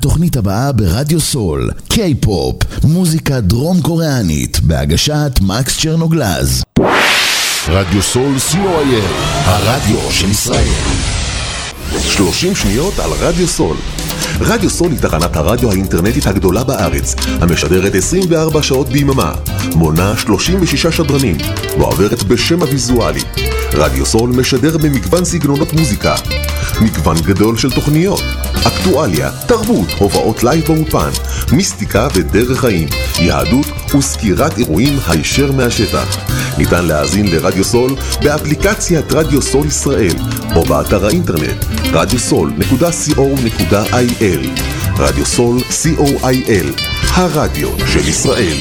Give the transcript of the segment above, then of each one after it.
התוכנית הבאה ברדיו סול, קיי-פופ, מוזיקה דרום קוריאנית, בהגשת מקס צ'רנוגלז. רדיו סול co.il, הרדיו של ישראל. 30 שניות על רדיו סול. רדיו סול היא תחנת הרדיו האינטרנטית הגדולה בארץ, המשדרת 24 שעות ביממה, מונה 36 שדרנים, ועוברת בשם הוויזואלי. רדיו סול משדר במגוון סגנונות מוזיקה, מגוון גדול של תוכניות, אקטואליה, תרבות, הופעות לייב באופן, מיסטיקה ודרך חיים, יהדות וסקירת אירועים הישר מהשטח. ניתן להאזין לרדיו סול באפליקציית רדיו סול ישראל או באתר האינטרנט radiosol.co.il. רדיו סול co.il, הרדיו של ישראל.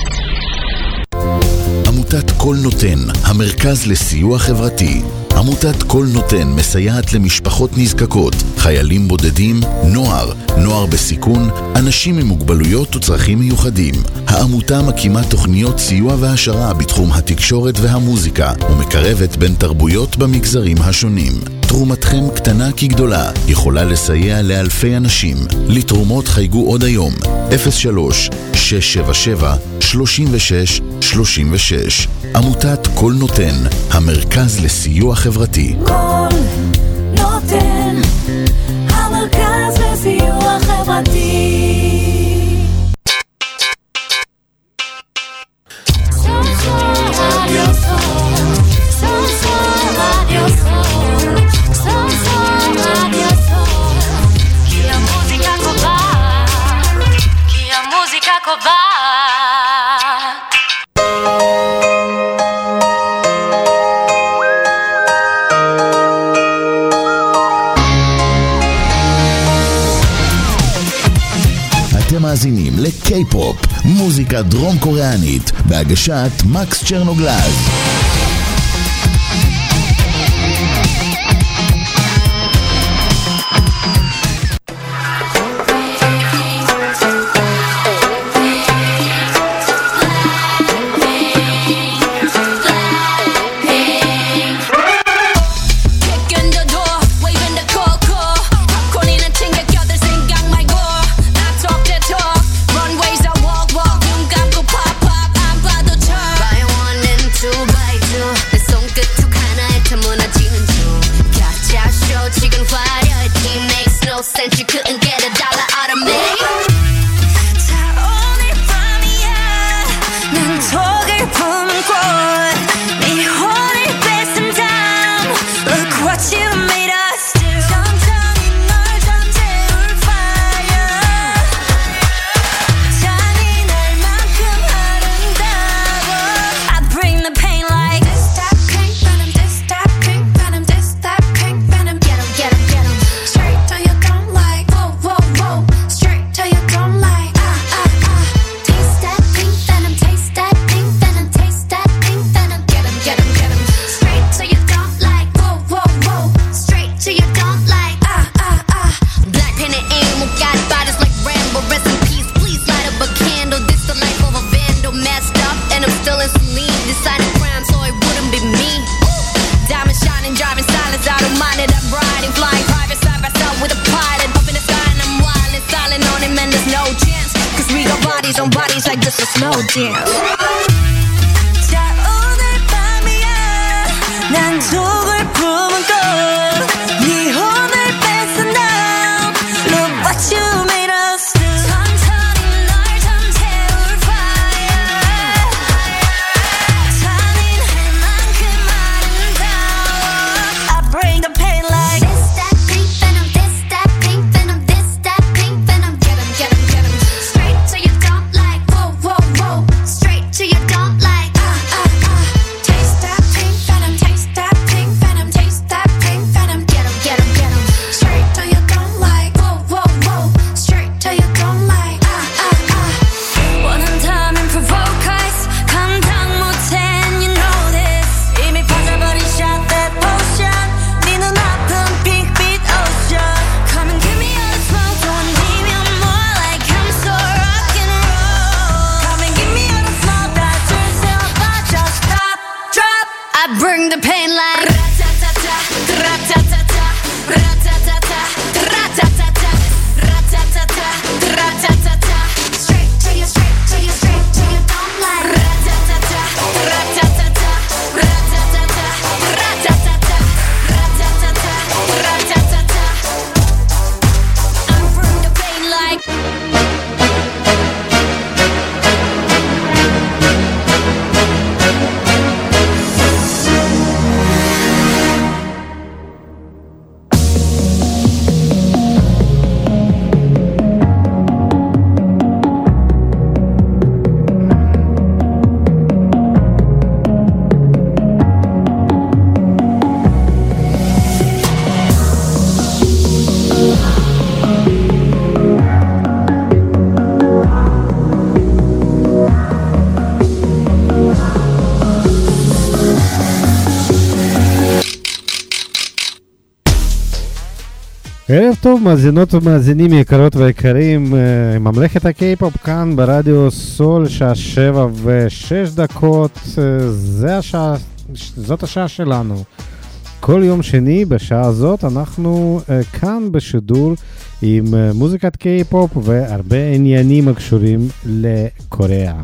עמותת כל נותן, המרכז לסיוע חברתי. עמותת כל נותן מסייעת למשפחות נזקקות, חיילים בודדים, נוער בסיכון, אנשים עם מוגבלויות וצרכים מיוחדים. העמותה מקימה תוכניות סיוע והשרה בתחום התקשורת והמוזיקה, ומקרבת בין תרבויות במגזרים השונים. תרומתכם קטנה כגדולה, יכולה לסייע לאלפי אנשים. לתרומות חייגו עוד היום, 03-677-3636. עמותת כל נותן, המרכז לסיוע חברתי. כל נותן, המרכז לסיוע חברתי. אתם מאזינים לקיי-פופ, מוזיקה דרום קוריאנית, בהגשת מקס צ'רנוגלז. ערב טוב, מאזינות ומאזינים יקרות ויקרים, ממלכת הקיי-פופ כאן ברדיו סול, שעה 7:06, זאת השעה שלנו. כל יום שני בשעה הזאת אנחנו כאן בשידור עם מוזיקת קיי-פופ והרבה עניינים הקשורים לקוריאה.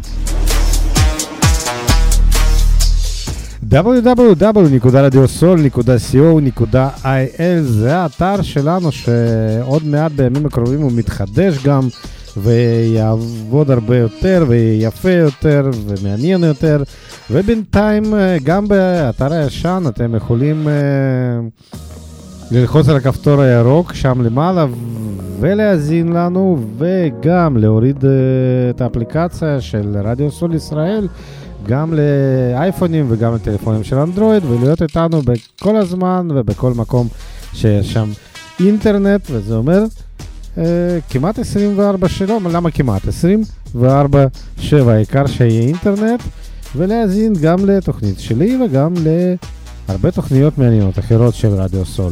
www.radiosol.co.il זה האתר שלנו שעוד מעט בימים הקרובים הוא מתחדש גם ויעבוד הרבה יותר ויפה יותר ומעניין יותר, ובינתיים גם באתר הישן אתם יכולים ללחוץ על הכפתור הירוק שם למעלה ולהזין לנו, וגם להוריד את האפליקציה של רדיו סול ישראל גם לאייפונים וגם לטלפונים של אנדרואיד, ולהיות איתנו בכל הזמן ובכל מקום שיש שם אינטרנט, וזה אומר כמעט 24/7, למה כמעט? 24/7, העיקר שיהיה אינטרנט, ולהזין גם לתוכנית שלי וגם להרבה תוכניות מעניינות אחרות של רדיו סול.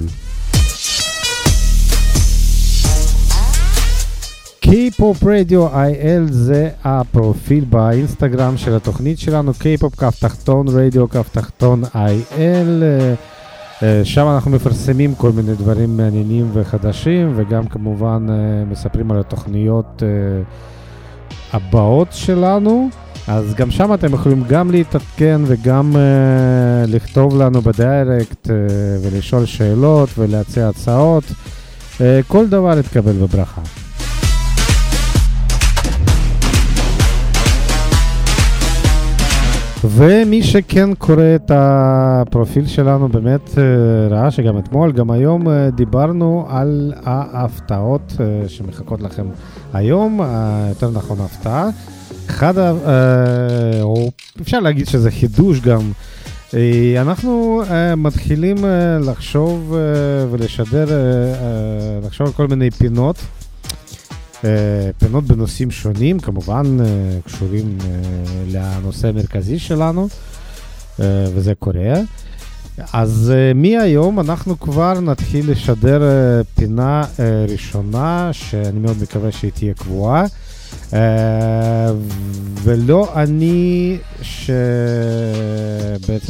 K-Pop Radio IL זה הפרופיל באינסטגרם של התוכנית שלנו, K-Pop כף תחתון רדיו כף תחתון IL. שם אנחנו מפרסמים כל מיני דברים מעניינים וחדשים, וגם כמובן מספרים על התוכניות הבאות שלנו. אז גם שם אתם יכולים גם להתעדכן וגם לכתוב לנו בדיירקט ולשאול שאלות ולהציע הצעות. כל דבר יתקבל בברכה. ומי שכן קורא את הפרופיל שלנו באמת ראה שגם אתמול, גם היום דיברנו על ההפתעות שמחכות לכם היום, יותר נכון הפתעה. או אפשר להגיד שזה חידוש גם. אנחנו מתחילים לחשוב ולשדר, לחשוב על כל מיני פינות בנושאים שונים, כמובן קשורים לנושא המרכזי שלנו, וזה קוריאה. אז מהיום אנחנו כבר נתחיל לשדר פינה ראשונה, שאני מאוד מקווה שהיא תהיה קבועה, ולא אני שבעצם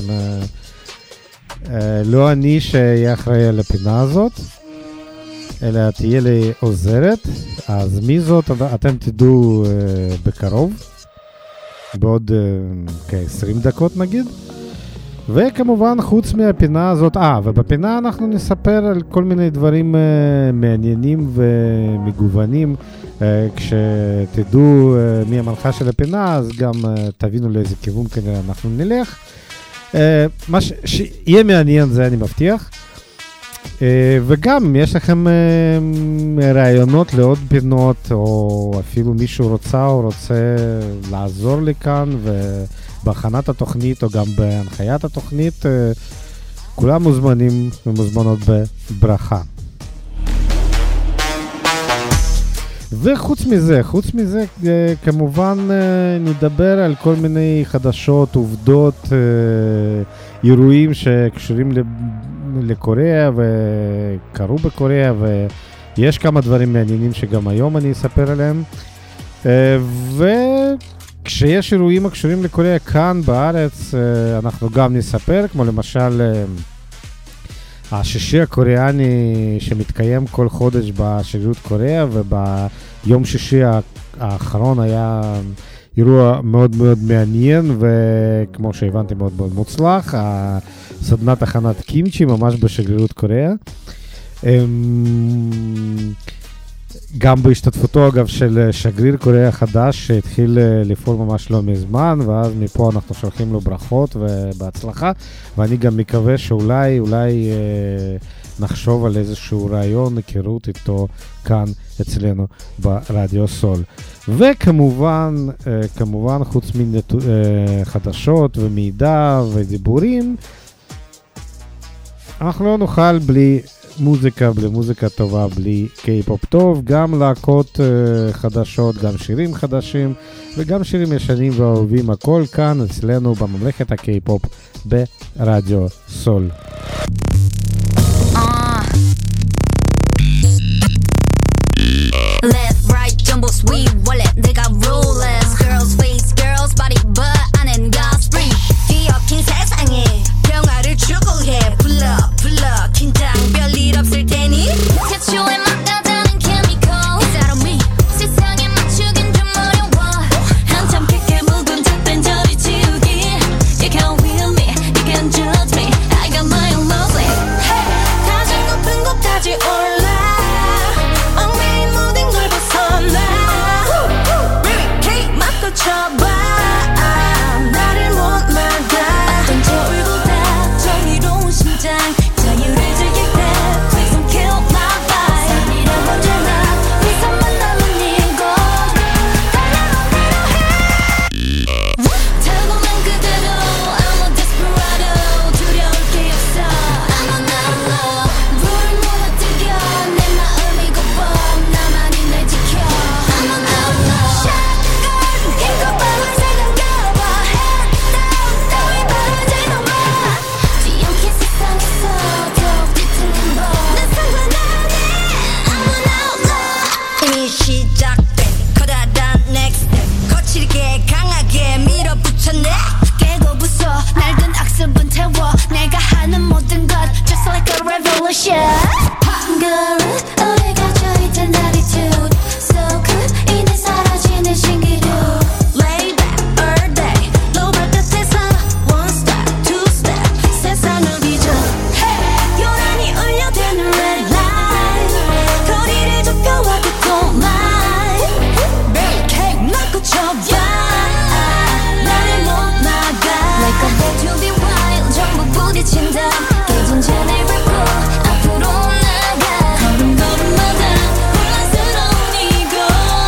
לא אני שיהיה אחראי על הפינה הזאת, אלא תהיה לי עוזרת. אז מי זאת אתם תדעו בקרוב, בעוד כ-20 דקות נגיד. וכמובן חוץ מהפינה הזאת, ובפינה אנחנו נספר על כל מיני דברים מעניינים ומגוונים. כשתדעו מי המנחה של הפינה, אז גם תבינו לאיזה כיוון כנראה אנחנו נלך. מה שיהיה מעניין זה אני מבטיח. וגם יש לכם רעיונות לעוד פינות, או אפילו מישהו רוצה לעזור לי כאן ובהכנת התוכנית או גם בהנחיית התוכנית, כולם מוזמנים ומוזמנות בברכה. וחוץ מזה כמובן נדבר על כל מיני חדשות, עובדות, אירועים שקשורים לקוריאה וקרו בקוריאה, ויש כמה דברים מעניינים שגם היום אני אספר עליהם. וכשיש אירועים הקשורים לקוריאה כאן בארץ, אנחנו גם נספר, כמו למשל השישי הקוריאני שמתקיים כל חודש בשגרירות קוריאה, וביום שישי האחרון היה אירוע מאוד מאוד מעניין, וכמו שהבנתי מאוד מאוד מוצלח, סדנת הכנת קימצ'י ממש בשגרירות קוריאה. גם בהשתתפותו אגב של שגריר קוריאה חדש שהתחיל לפעול ממש לא מזמן, ואז מפה אנחנו שולחים לו ברכות ובהצלחה, ואני גם מקווה שאולי נחשוב על איזשהו רעיון, היכרות איתו כאן אצלנו ברדיו סול. וכמובן, חוץ מחדשות ומידע ודיבורים, אנחנו לא נוכל בלי מוזיקה טובה, בלי קיי-פופ טוב, גם להקות חדשות, גם שירים חדשים וגם שירים ישנים ואהובים, הכל כאן אצלנו בממלכת הקיי-פופ ברדיו סול. Left, right, jumbo, sweet wallet 내가 ruleless Girls face, girls body but 안엔 gossip 뒤엎인 세상에 평화를 추구해 불러 긴장 별일 없을 테니 태초에 막다다는 chemical Is that on me? 세상에 맞추긴 좀 어려워 한참 깊게 묵은 잣된 저리 지우기 You can't win me, you can't judge me I got my own music 가장 높은 곳까지 올라 엉매인 모든 걸 벗어나 K 맞고 쳐봐 나를 못 막아 어떤 저울보다 정의로운 심장 자유를 즐길 때 Please don't kill my vibe 산이란 언제나 위선만 남은 이곳 달려온 대로 해 타고난 그대로 I'm a desperado 두려울 게 없어 I'm on the low 불을 무너뜨려 내 마음이 고법 나만이 날 지켜 I'm on the low Shotgun 힘껏 밤을 새겨봐 Head down 따위 바라지도 마 뒤엉킨 세상에서 더욱 뒤틀린 법난 상관없네 I'm on the low 이미 시작된 커다란 next step 거칠게 강하게 밀어붙였네 깨고 부숴 낡은 악습은 태워 내가 하는 모든 것 just like a revolution Girl 우리 갇혀있던 attitude so good 이내 사라지는 신기루 Lay back all day low 발끝에서 one step two step 세상을 뒤져 Hey 요란히 울려대는 red light 거리를 좁혀와 그 line Cake 맞고 쳐봐 나를 못 막아 Like a boat to be wild 전부 부딪힌다 깨진 잔을 밟고 앞으로 나가 걸음걸음마다 혼란스러운 이곳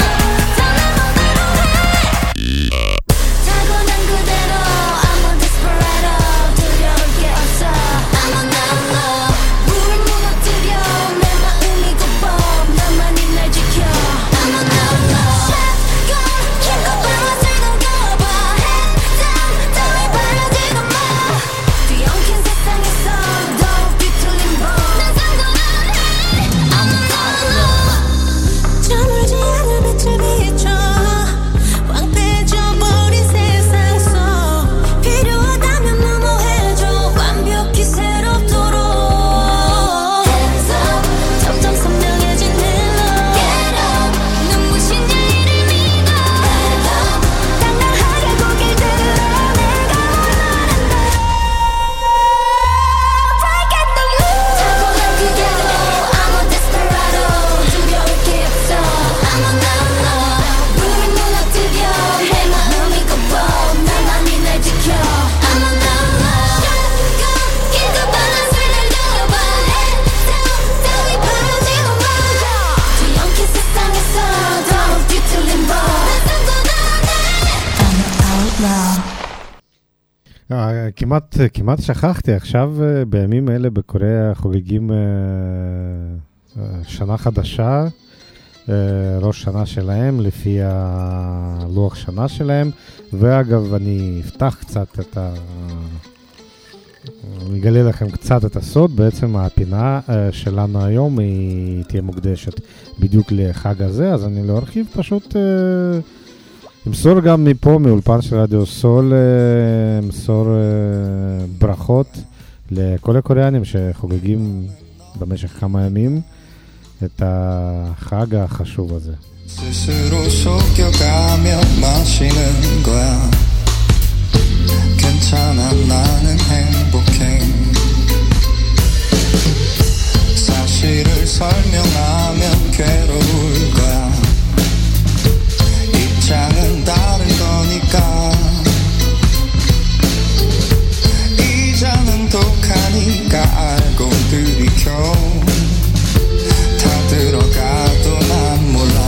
떠나보기로 해 타고난 그대로 I'm a desperado 두려울 게 없어 I'm on the low 불을 무너뜨려 내 마음이 고법 나만이 날 지켜 I'm on the low Shotgun 힘껏 밤을 새겨봐 Head down 따위 바라지도 마 뒤엉킨 세상에서 더욱 뒤틀린 법난 상관없네 I'm on the low 저물지 않을 빛을 비춰 황폐해져 버린 세상 속 필요하다면 넘어해줘 완벽히 새롭도록 Hands up 점점 선명해진 힐러 Get up 눈부신 내일을 믿어 Head up 당당하게 고개를 들어 내가 원하는 대로 Break it the loop 타고난 그대로 I'm a desperado 두려울 게 없어 I'm on the low 불을 무너뜨려 내 마음이 고법 나만이 날 지켜 I'm on the low Shotgun 긴급 밸런스를 날려봐 Head down 따위 바라지도 마 뒤엉킨 세상에서 더욱 뒤틀린 법난 상관없네 I'm an outlaw כמעט שכחתי, עכשיו בימים אלה בקוריאה חוגגים שנה חדשה, ראש שנה שלהם לפי הלוח שנה שלהם, ואגב אני אפתח קצת אני אגלה לכם קצת את הסוד, בעצם הפינה שלנו היום היא תהיה מוקדשת בדיוק לחג הזה, אז אני לא ארחיב, פשוט אמסור גם מפה, מאולפן של רדיו סול, אמסור ברכות לכל הקוריאנים שחוגגים במשך כמה ימים את החג החשוב הזה. 스스로 속여가며 마시는 거야 괜찮아 나는 행복해 사실을 설명하면 괴로울 거야 입장은 다른 거니까 이 잔은 독하니까 알고 들이켜 다 들어가도 난 몰라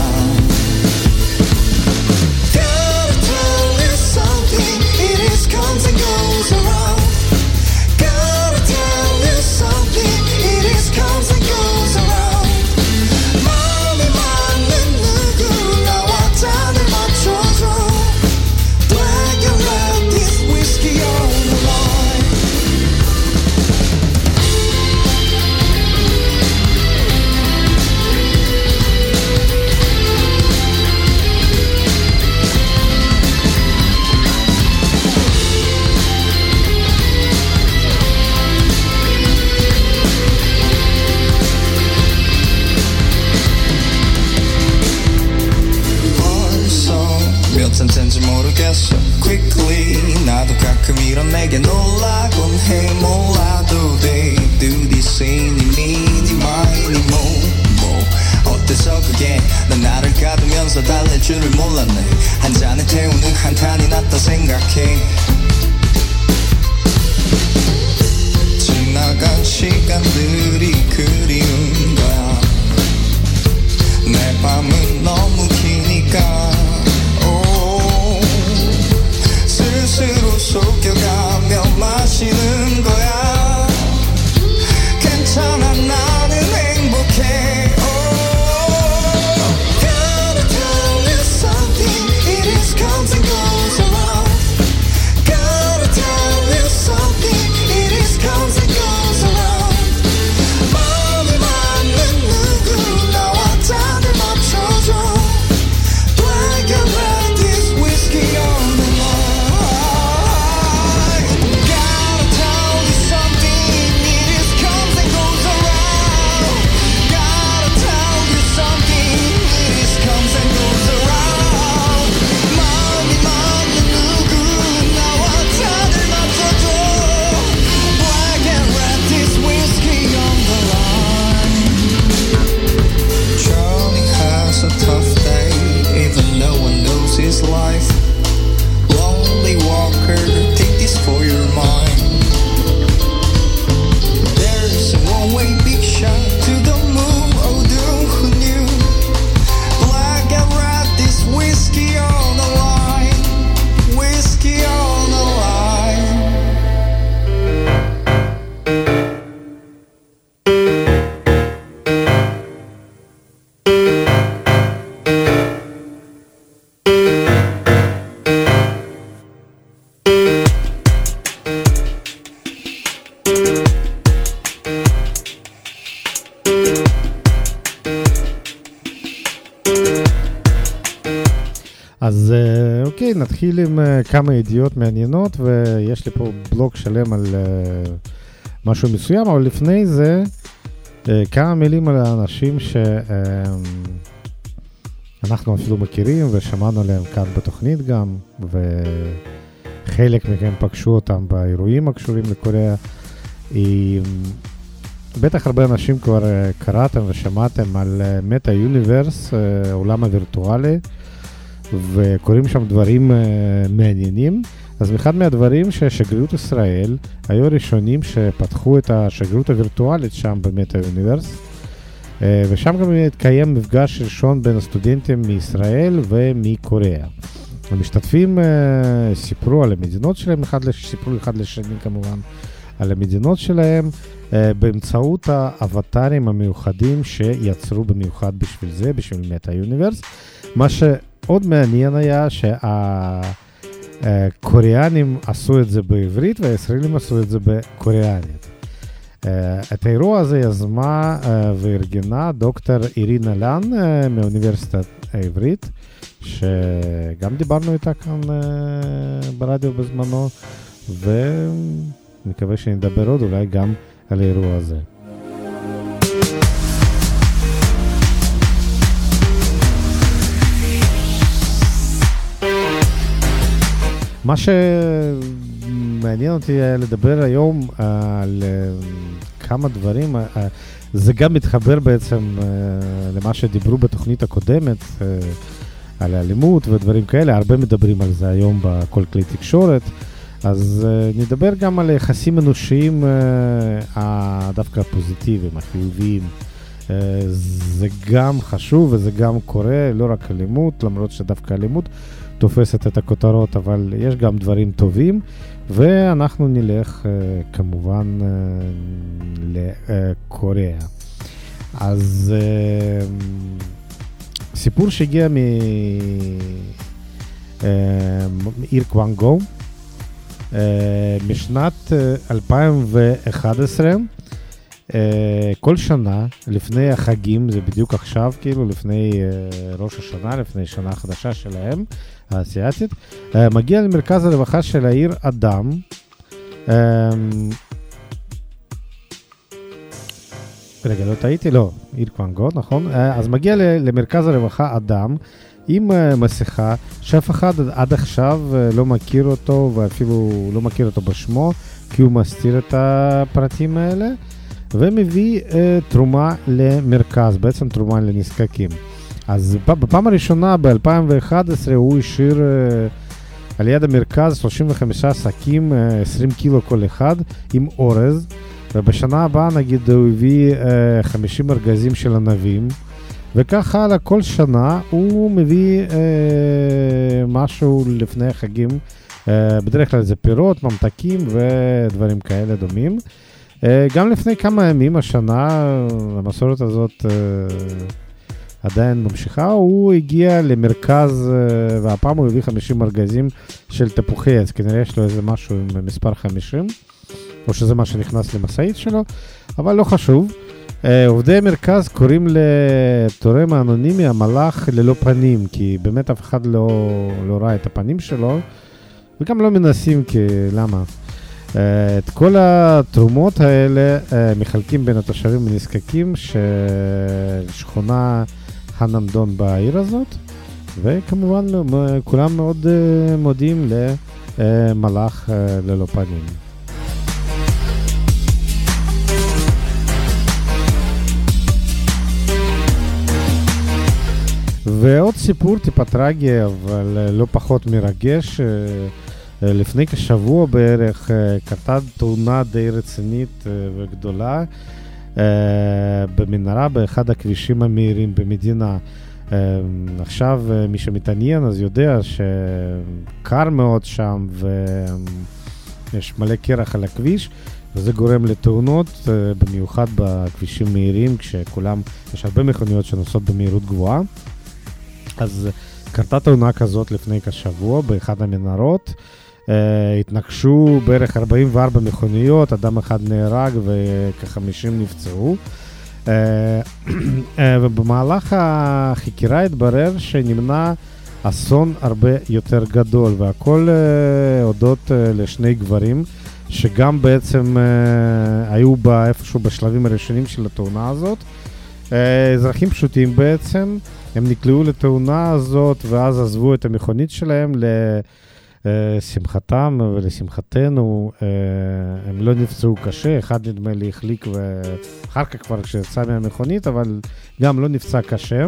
Gotta tell you something It is comes and goes around Gotta tell you something It is comes and goes around 마음이 말 forget so quickly 나도 가끔 이런 내게 놀라곤 해 몰라도 they do this any mine 뭐 어때서 그게 넌 나를 가두면서 달랠 줄을 몰랐네 한 잔에 태우는 한탄이 낫다 생각해 지나간 시간들이 그리운 거야 내 밤은 너무 기니까 스스로 속여가며 마시는 거야 괜찮아 나는 행복해 Gotta tell you something It is comes and goes around Gotta tell you something It is comes and goes around 마음이 맞는 누구 나와 다들 맞춰줘 Black and red is whiskey on the line Gotta tell you something It is comes and goes around Gotta tell you something It is comes and goes around 마음이 맞는 누구 나와 다들 맞춰줘 Black and red is whiskey on the line Charlie has a tough day even no one knows his life Lonely walker, take this for your mind There's a one-way big shot to the moon, oh do who knew Black and red, this whiskey on the line Whiskey on the line אז אוקיי, נתחיל עם כמה ידיעות מעניינות, ויש לי פה בלוג שלם על משהו מסוים, אבל לפני זה כמה מילים על האנשים שאנחנו אפילו מכירים ושמענו עליהם כאן בתוכנית גם, וחלק מכם פגשו אותם באירועים הקשורים לקוריאה. בטח הרבה אנשים כבר קראתם ושמעתם על מטה יוניברס, העולם הווירטואלי, וקוראים שם דברים מעניינים. אז אחד מהדברים ששגרירות ישראל היו הראשונים שפתחו את השגרירות הווירטואלית שם במטה יוניברס, ושם גם התקיים מפגש ראשון בין הסטודנטים מישראל ומקוריאה. המשתתפים סיפרו על המדינות שלהם, סיפרו אחד לשני כמובן על המדינות שלהם, באמצעות האבטרים המיוחדים שיצרו במיוחד בשביל זה, בשביל מטה יוניברס. מה שעוד מעניין היה שהקוריאנים עשו את זה בעברית והישראלים עשו את זה בקוריאנית. את האירוע הזה יזמה וארגנה דוקטור אירינה לן מהאוניברסיטה העברית, שגם דיברנו איתה כאן ברדיו בזמנו, ומקווה שנדבר עוד אולי גם על האירוע הזה. מה שמעניין אותי לדבר היום על כמה דברים, זה גם מתחבר בעצם למה שדיברו בתוכנית הקודמת על האלימות ודברים כאלה, הרבה מדברים על זה היום בכל כלי תקשורת, אז נדבר גם על יחסים אנושיים דווקא הפוזיטיביים, החיוביים. זה גם חשוב וזה גם קורה, לא רק אלימות, למרות שדווקא אלימות תופסת את הכותרות, אבל יש גם דברים טובים, ואנחנו נלך כמובן לקוריאה. אז סיפור שהגיע מעיר קוואנגו, משנת 2011, כל שנה לפני החגים, זה בדיוק עכשיו, כאילו לפני ראש השנה, לפני שנה חדשה שלהם, האסייתית, מגיע למרכז הרווחה של העיר אדם, רגע, לא טעיתי, לא, אירקוונגוט, נכון? אז מגיע למרכז הרווחה אדם עם מסכה, שאף אחד עד עכשיו לא מכיר אותו, ואפילו לא מכיר אותו בשמו, כי הוא מסתיר את הפרטים האלה, ומביא תרומה למרכז, בעצם תרומה לנזקקים. אז בפעם הראשונה, ב-2011, הוא השאיר על יד המרכז 35 שקים, 20 קילו כל אחד, עם אורז, ובשנה הבאה, נגיד, הוא הביא 50 ארגזים של ענבים, וככה הלאה, כל שנה הוא מביא משהו לפני החגים, בדרך כלל זה פירות, ממתקים ודברים כאלה דומים. גם לפני כמה ימים, השנה, המסורת הזאת עדיין ממשיכה, הוא הגיע למרכז, והפעם הוא הביא 50 ארגזים של תפוחי עץ, כנראה יש לו איזה משהו עם מספר 50, או שזה מה שנכנס למשאית שלו, אבל לא חשוב. עובדי מרכז קוראים לתורם האנונימי המלאך ללא פנים, כי באמת אף אחד לא ראה את הפנים שלו, וגם לא מנסים, כי למה? את כל התרומות האלה מחלקים בין התושבים הנזקקים ששכונה חנמדון בעיר הזאת, וכמובן כולם מאוד מודים למלאך ללא פנים. ועוד סיפור טיפה טרגי, אבל לא פחות מרגש. לפני כשבוע בערך קרתה תאונה די רצינית וגדולה במנהרה באחד הכבישים המהירים במדינה. עכשיו מי שמתעניין אז יודע שקר מאוד שם ויש מלא קרח על הכביש, וזה גורם לתאונות, במיוחד בכבישים מהירים, כשכולם, יש הרבה מכוניות שנוסעות במהירות גבוהה. אז קרתה תאונה כזאת לפני כשבוע באחד המנהרות, התנגשו בערך 44 מכוניות, אדם אחד נהרג וכ-50 נפצעו, ובמהלך החקירה התברר שנמנע אסון הרבה יותר גדול, והכל הודות לשני גברים שגם בעצם היו איפשהו בשלבים הראשונים של התאונה הזאת. אזרחים פשוטים בעצם, הם נקלעו לתאונה הזאת ואז עזבו את המכונית שלהם. לשמחתם ולשמחתנו הם לא נפצעו קשה, אחד נדמה לי החליק ואחר כך כבר כשיצא מהמכונית, אבל גם לא נפצע קשה.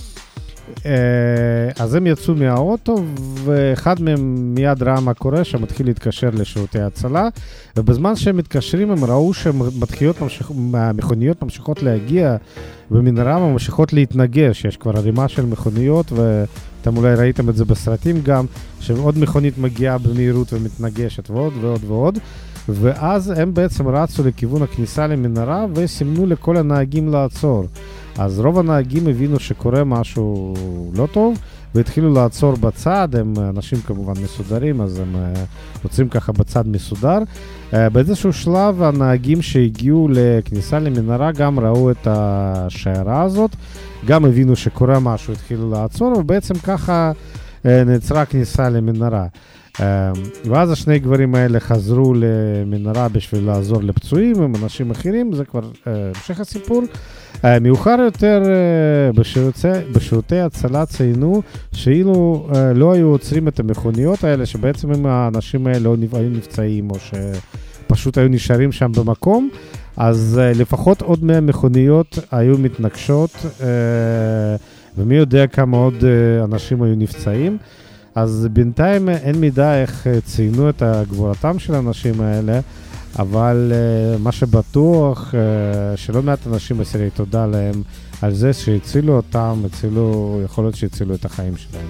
אז הם יצאו מהאוטו, ואחד מהם מיד ראה מה קורה, שמתחיל להתקשר לשירותי הצלה, ובזמן שהם מתקשרים הם ראו שהמכוניות ממשיכות להגיע במנהרה וממשיכות להתנגש. יש כבר ערימה של מכוניות, ואתם אולי ראיתם את זה בסרטים גם, שעוד מכונית מגיעה במהירות ומתנגשת ועוד ועוד ועוד, ואז הם בעצם רצו לכיוון הכניסה למנהרה וסימנו לכל הנהגים לעצור. אז רוב הנהגים הבינו שקורה משהו לא טוב, והתחילו לעצור בצד. הם אנשים כמובן מסודרים, אז הם רוצים ככה בצד מסודר. באיזשהו שלב הנהגים שהגיעו לכניסה למנהרה גם ראו את השיירה הזאת, גם הבינו שקורה משהו, התחילו לעצור, ובעצם ככה נעצרה הכניסה למנהרה. ואז השני גברים האלה חזרו למנהרה בשביל לעזור לפצועים עם אנשים אחרים, זה כבר המשך הסיפור. מאוחר יותר בשירותי הצלה ציינו שאילו לא היו עוצרים את המכוניות האלה, שבעצם אם האנשים האלה לא היו נפצעים או שפשוט היו נשארים שם במקום, אז לפחות עוד 100 מכוניות היו מתנגשות, ומי יודע כמה עוד אנשים היו נפצעים. אז בינתיים אין מידע איך ציינו את גבורתם של האנשים האלה, אבל מה שבטוח שלא מעט אנשים אסירי תודה להם על זה שהצילו אותם, יכול להיות שהצילו את החיים שלהם.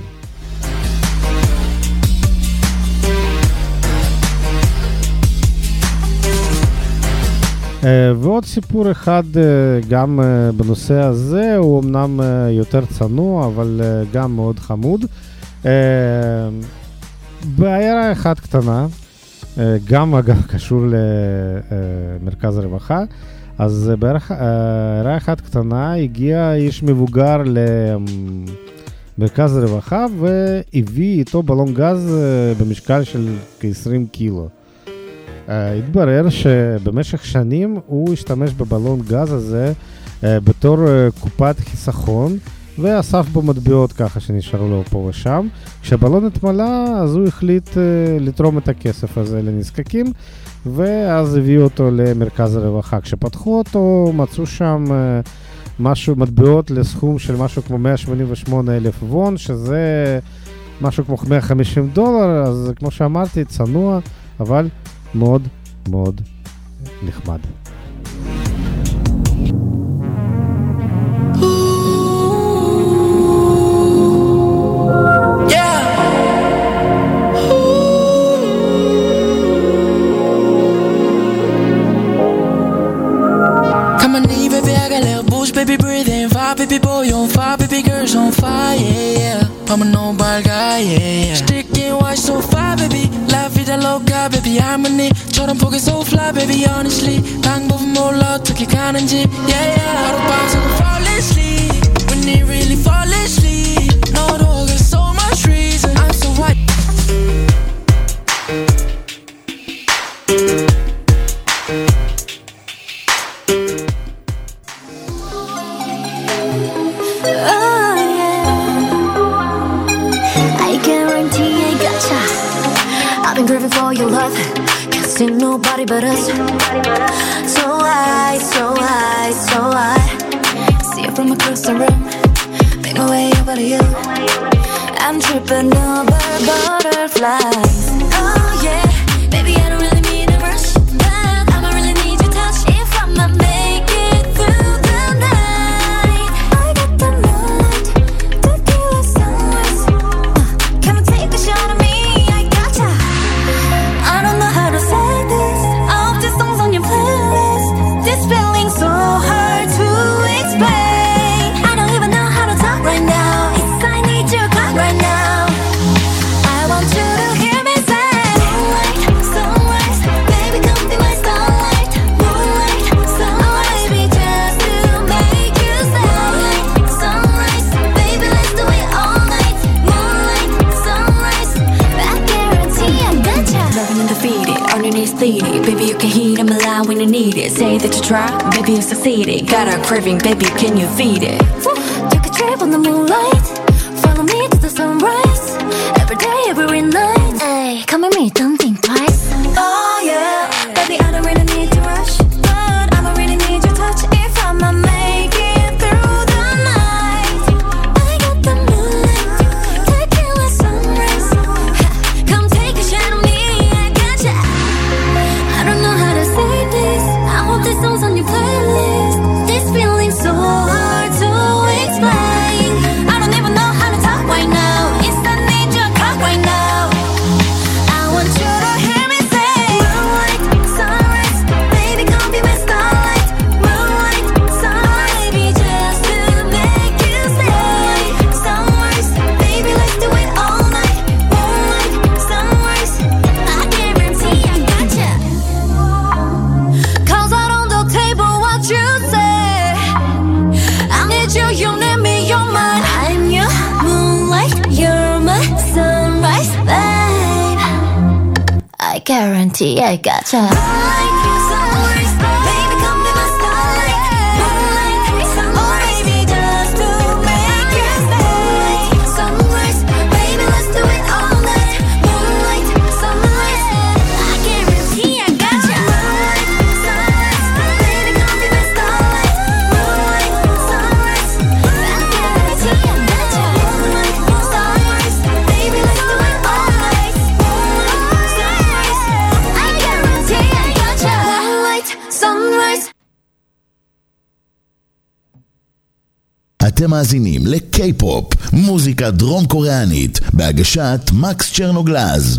ועוד סיפור אחד גם בנושא הזה, הוא אמנם יותר צנוע אבל גם מאוד חמוד. בעיירה אחת קטנה, גם אגב קשור למרכז הרווחה, אז בעיירה אחת קטנה הגיע איש מבוגר למרכז הרווחה והביא איתו בלון גז במשקל של כ-20 קילו. התברר שבמשך שנים הוא השתמש בבלון גז הזה בתור קופת חיסכון, ואסף בו מטבעות ככה שנשארו לו פה ושם. כשהבלון התמלא, אז הוא החליט לתרום את הכסף הזה לנזקקים, ואז הביאו אותו למרכז הרווחה. כשפתחו אותו, מצאו שם משהו, מטבעות לסכום של משהו כמו 188,000 וון, שזה משהו כמו $150, אז כמו שאמרתי, צנוע, אבל מאוד מאוד נחמד. Baby breathing fire, baby boy on fire, baby girls on fire, yeah, yeah. I'm a no-ball guy, yeah, yeah. Sticking white so fire, baby. La vida loca, baby, harmony. 처럼 보기 so fly, baby, honestly. 방법은 몰라 어떻게 가는지, yeah, yeah. 하룻밤새고 fall asleep. When it really fall asleep. 너도 got so much reason. I'm so white. I've been craving for your love. Can't see nobody but us. So high, so high, so high. See it from across the room. Make my way over to you. I'm tripping over butterflies. Oh yeah, baby, I don't really mean a rush, but I'ma really need your touch if I'ma make it through the night. I got the moonlight, tequila sunrise. Come and take a shot of me. I don't know how to say this. All of the songs on your playlist. This feeling so hard to explain. I don't even know how to talk right now. It's I need your clock right now. I want you to hear me say moonlight, sunrise, baby come be my starlight. Moonlight, sunrise, baby just to make you stay. Sunrise, baby let's do it all night. Moonlight, sunrise, I guarantee I got ya. Loving and defeated, on your knees pleading. Baby, you can heat, I'm alive when you need it. Say that you try, baby, you succeeded. Got a craving, baby, can you feed it? Woo, take a trip on the moonlight. Follow me to the sunrise. Every day, every night. Ay, come with me, don't think twice. Oh yeah, baby, I don't really need to rush, but I'ma really need your touch if I'ma make it through the night. I got the moonlight, tequila sunrise. Come take a shot of me, I got ya. I don't know how to say this. I hope this song's on your playlist. This feeling so hard to explain. I don't even know how to talk right now. It's I need your clock right now. I want you to hear me say moonlight, sunrise, baby come be my starlight. Moonlight, sunrise, baby just to make you stay. Sunrise, baby let's do it all night. Moonlight, sunrise, I guarantee I got ya. Cause out on the table what you say. I need you, you need me, you're mine. I'm your moonlight, you're my sunrise, babe. I guarantee I got ya. Moonlight, sunrise, baby come be my starlight. Moonlight, sunrise, baby just to make you stay. Sunrise, baby let's do it all night. Moonlight, sunrise, I guarantee I got ya. Moonlight, sunrise, baby come be my starlight. Moonlight, sunrise, I guarantee I got ya. Moonlight, sunrise, baby let's do it all night. Moonlight, sunrise, I guarantee I got ya. Moonlight, sunrise. אתם מאזינים לקיי-פופ, מוזיקה דרום קוריאנית, בהגשת מקס צ'רנוגלז.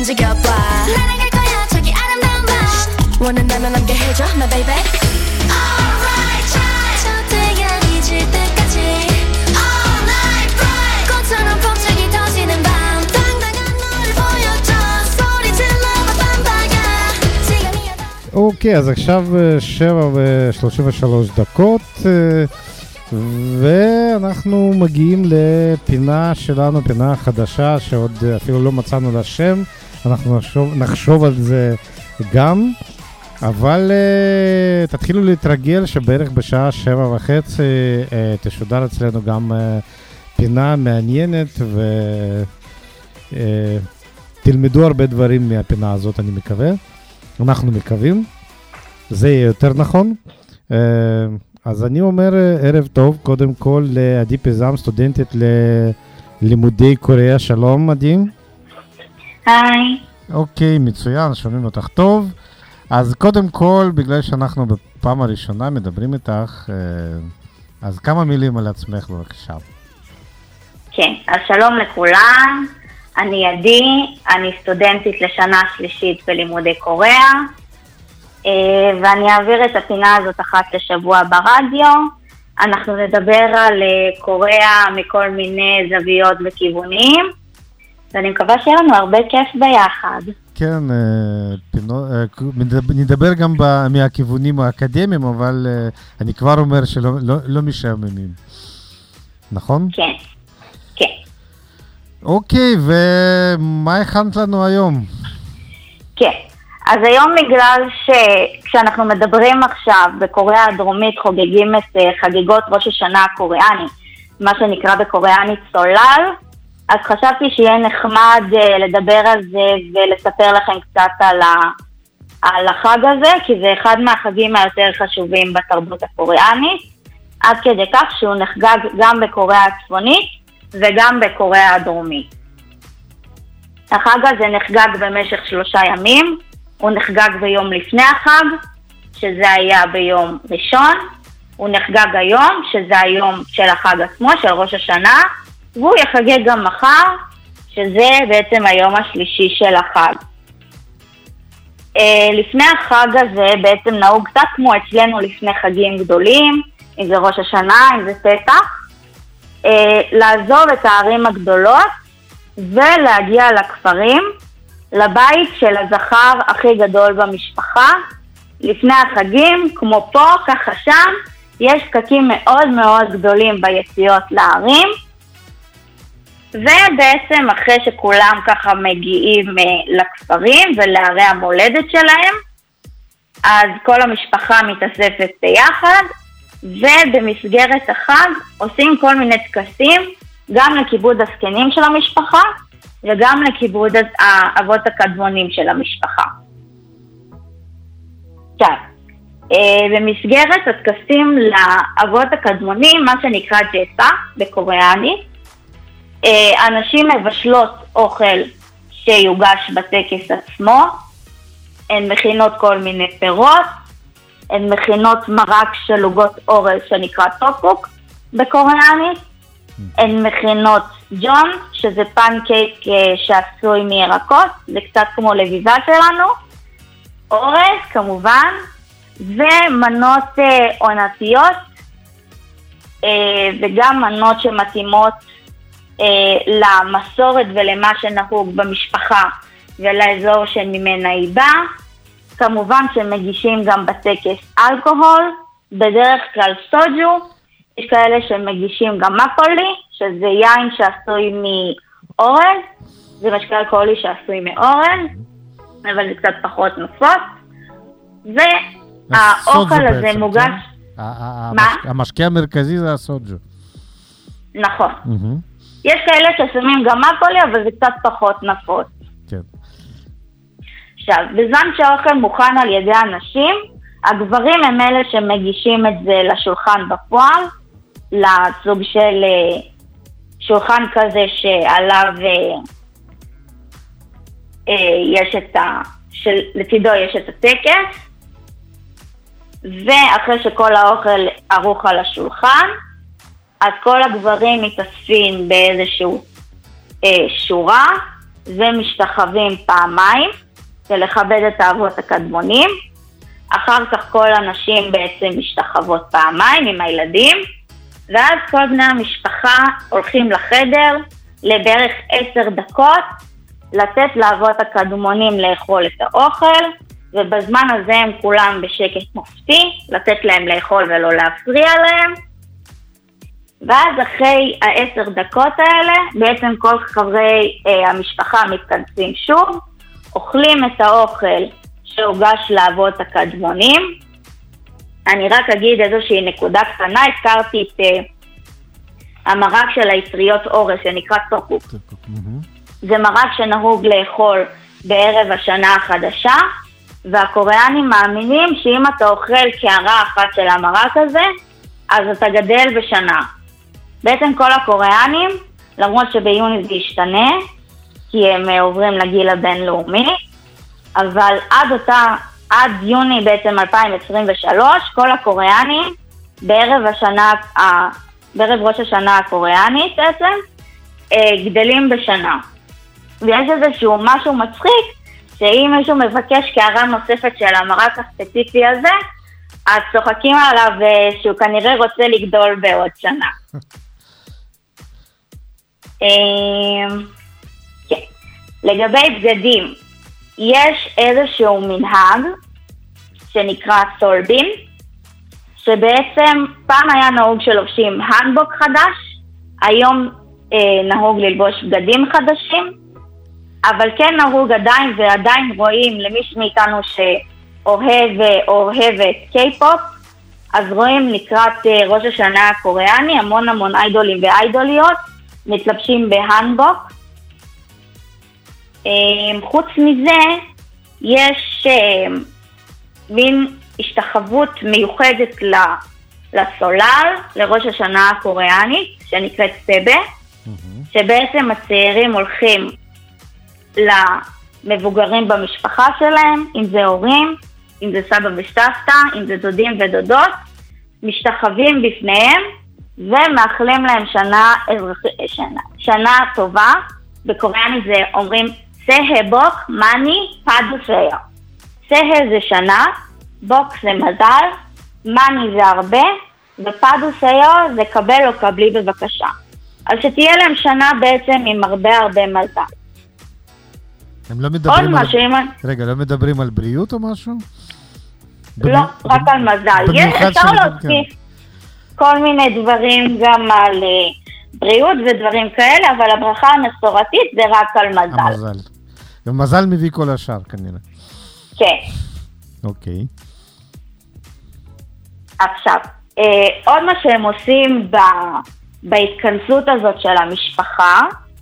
움직여봐 나는 갈 거야 저기 아름다운 밤 원한다면 함께 해줘 my baby Alright child 저 태양이 질 때까지 All night bright 꽃처럼 폭죽이 터지는 밤 당당한 너를 보여줘 소리 질러봐 밤바야 시간이 여덟 אוקיי, אז עכשיו 7:33 דקות, ואנחנו מגיעים לפינה שלנו, פינה חדשה שעוד אפילו לא מצאנו לה שם, אנחנו נחשוב על זה גם, אבל תתחילו להתרגל שבערך בשעה 7:30 תשודר אצלנו גם פינה מעניינת ותלמדו הרבה דברים מהפינה הזאת, אני מקווה. אנחנו מקווים, זה יהיה יותר נכון. אז אני אומר ערב טוב, קודם כל לעדי פיזם, סטודנטית ללימודי קוריאה. שלום עדי. היי. אוקיי, מצוין, שומעים אותך טוב. אז קודם כל, בגלל שאנחנו בפעם הראשונה מדברים איתך, אז כמה מילים על עצמך בבקשה. כן, אז שלום לכולם, אני עדי, אני סטודנטית לשנה שלישית בלימודי קוריאה, ואני אעביר את הפינה הזאת אחת לשבוע ברדיו. אנחנו נדבר על קוריאה מכל מיני זוויות וכיוונים, ואני מקווה שיהיה לנו הרבה כיף ביחד. כן, נדבר גם מהכיוונים האקדמיים, אבל אני כבר אומר שלא משעממים. נכון? כן, כן. אוקיי, ומה הכנת לנו היום? כן, אז היום בגלל שכשאנחנו מדברים עכשיו בקוריאה הדרומית חוגגים את חגיגות ראש השנה הקוריאני, מה שנקרא בקוריאנית סולל, אז חשבתי שיהיה נחמד לדבר על זה ולספר לכם קצת על החג הזה, כי זה אחד מהחגים היותר חשובים בתרבות הקוריאנית, עד כדי כך שהוא נחגג גם בקוריאה הצפונית וגם בקוריאה הדרומית. החג הזה נחגג במשך 3 ימים, הוא נחגג ביום לפני החג, שזה היה ביום ראשון, הוא נחגג היום, שזה היום של החג עצמו, של ראש השנה, והוא יחגג גם מחר, שזה בעצם היום השלישי של החג. לפני החג הזה בעצם נהוג קצת כמו אצלנו לפני חגים גדולים, אם זה ראש השנה, אם זה פסח, לעזוב את הערים הגדולות ולהגיע לכפרים, לבית של הזכר הכי גדול במשפחה. לפני החגים, כמו פה, ככה שם, יש פקקים מאוד מאוד גדולים ביציאות לערים, ובעצם אחרי שכולם ככה מגיעים לכפרים ולערי המולדת שלהם, אז כל המשפחה מתאספת ביחד, ובמסגרת החג עושים כל מיני טקסים, גם לכיבוד הזקנים של המשפחה, וגם לכיבוד האבות הקדמונים של המשפחה. עכשיו, במסגרת הטקסים לאבות הקדמונים, מה שנקרא ג'סה בקוריאנית, אנשים מבשלות אוכל שיוגש בטקס עצמו, הן מכינות כל מיני פירות, הן מכינות מרק של עוגות אורז שנקרא טופוק בקוריאנית, הן מכינות ג'ון, שזה פנקייק שעשוי מירקות, זה קצת כמו לביבה שלנו, אורז כמובן, ומנות עונתיות, וגם מנות שמתאימות למסורת ולמה שנהוג במשפחה ולאזור שממנה היא באה. כמובן שמגישים גם בטקס אלכוהול, בדרך כלל סוג'ו, יש כאלה שמגישים גם מקולי, שזה יין שעשוי מאורז, זה משקה אלכוהולי שעשוי מאורז, אבל זה קצת פחות נפוץ, והאוכל הזה מוגש... המשקה המרכזי זה הסוג'ו. נכון. יש כאלה ששמים גם מקולי, אבל זה קצת פחות נפוץ. כן. עכשיו, בזמן שהאוכל מוכן על ידי אנשים, הגברים הם אלה שמגישים את זה לשולחן בפועל, לסוג של שולחן כזה שעליו יש לצידו יש את הטקס, ואחרי שכל האוכל ערוך על השולחן, אז כל הגברים מתאספים באיזשהו שורה, ומשתחווים פעמיים, ולכבד את האבות הקדמונים. אחר כך כל הנשים בעצם משתחוות פעמיים עם הילדים, ואז כל בני המשפחה הולכים לחדר לבערך 10 דקות, לתת לאבות הקדמונים לאכול את האוכל, ובזמן הזה הם כולם בשקט מופתי, לתת להם לאכול ולא להפריע להם. ואז אחרי 10 דקות האלה, בעצם כל חברי המשפחה מתכנסים שוב, אוכלים את האוכל שהוגש לאבות הקדמונים. אני רק אגיד איזושהי נקודה קטנה, הזכרתי את המרק של היצריות אורז שנקרא צוקוק. זה מרק שנהוג לאכול בערב השנה החדשה, והקוריאנים מאמינים שאם אתה אוכל קערה אחת של המרק הזה, אז אתה גדל בשנה. בעצם כל הקוריאנים, למרות שביוני זה ישתנה, כי הם עוברים לגיל הבינלאומי, אבל עד יוני בעצם 2023, כל הקוריאנים, בערב ראש השנה הקוריאנית בעצם, גדלים בשנה. ויש איזשהו משהו מצחיק, שאם מישהו מבקש קערה נוספת של המרק הספציפי הזה, אז צוחקים עליו שהוא כנראה רוצה לגדול בעוד שנה. כן. לגבי בגדים, יש איזשהו מנהג שנקרא סולבין, שבעצם פעם היה נהוג שלובשים הנבוק חדש, היום נהוג ללבוש בגדים חדשים, אבל כן נהוג עדיין ועדיין רואים למי מאיתנו שאוהב ואוהבת קיי-פופ, אז רואים לקראת ראש השנה הקוריאני, המון איידולים ואיידוליות מתלבשים בהנבוק. חוץ מזה, יש מין השתחוות מיוחדת לסולל, לראש השנה הקוריאנית, שנקראת סבה, שבעצם הצעירים הולכים למבוגרים במשפחה שלהם, אם זה הורים, אם זה סבא וסבתא, אם זה דודים ודודות, משתחווים בפניהם ומאחלים להם שנה טובה. בקוריאנית זה אומרים סהה בוק מני פדוסיה. סהה זה שנה, בוק זה מזל, מני זה הרבה, ופדוסיה זה קבל או קבלי בבקשה. אז שתהיה להם שנה בעצם עם הרבה מזל. הם לא מדברים רגע, לא מדברים על בריאות או משהו? לא, רק על מזל. אפשר להוסיף כל מיני דברים גם על בריאות ודברים כאלה, אבל הברכה המסורתית זה רק על מזל. המזל. ומזל מביא כל השאר כנראה. כן. אוקיי. עכשיו, עוד מה שהם עושים בהתכנסות הזאת של המשפחה,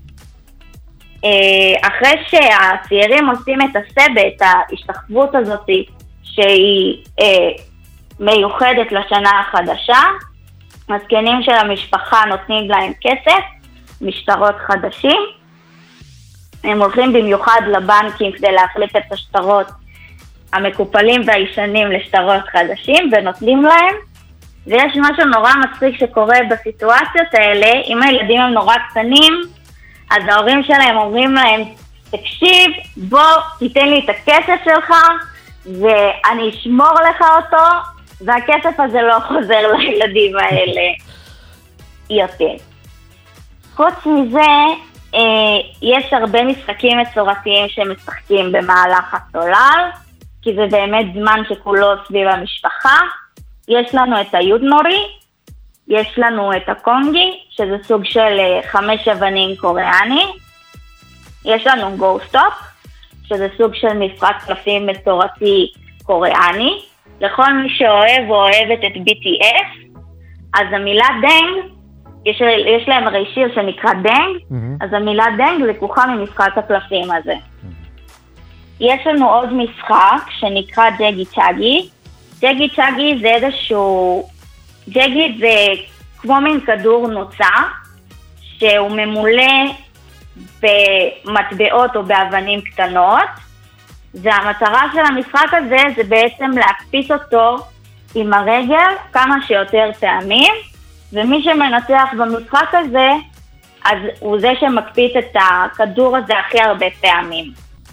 אחרי שהצעירים עושים את הסבה, את ההשתחוות הזאת שהיא מיוחדת לשנה החדשה, הזקנים של המשפחה נותנים להם כסף, משטרות חדשים, הם הולכים במיוחד לבנקים כדי להחליף את השטרות המקופלים והישנים לשטרות חדשים ונותנים להם. ויש משהו נורא מצחיק שקורה בסיטואציות האלה, אם הילדים הם נורא קטנים, אז ההורים שלהם אומרים להם, תקשיב, בוא תיתן לי את הכסף שלך ואני אשמור לך אותו, והכסף הזה לא חוזר לילדים האלה יותר. חוץ מזה, יש הרבה משחקים מסורתיים שמשחקים במהלך הסולל, כי זה באמת זמן שכולו סביב המשפחה. יש לנו את היודנורי, יש לנו את הקונגי, שזה סוג של 5 אבנים קוריאני. יש לנו גו-סטופ, שזה סוג של משחק קלפים מסורתי קוריאני. לכל מי שאוהב או אוהבת את BTS, אז המילה דנג, יש להם הרי שיר שנקרא דנג, אז המילה דנג לקוחה ממשחק הקלפים הזה. יש לנו עוד משחק שנקרא ג'גי צ'אגי. ג'גי צ'אגי זה איזשהו, ג'גי זה כמו מין כדור נוצה, שהוא ממולא במטבעות או באבנים קטנות, והמטרה של המשחק הזה זה בעצם להקפיץ אותו עם הרגל כמה שיותר פעמים, ומי שמנצח במשחק הזה, אז הוא זה שמקפיץ את הכדור הזה הכי הרבה פעמים.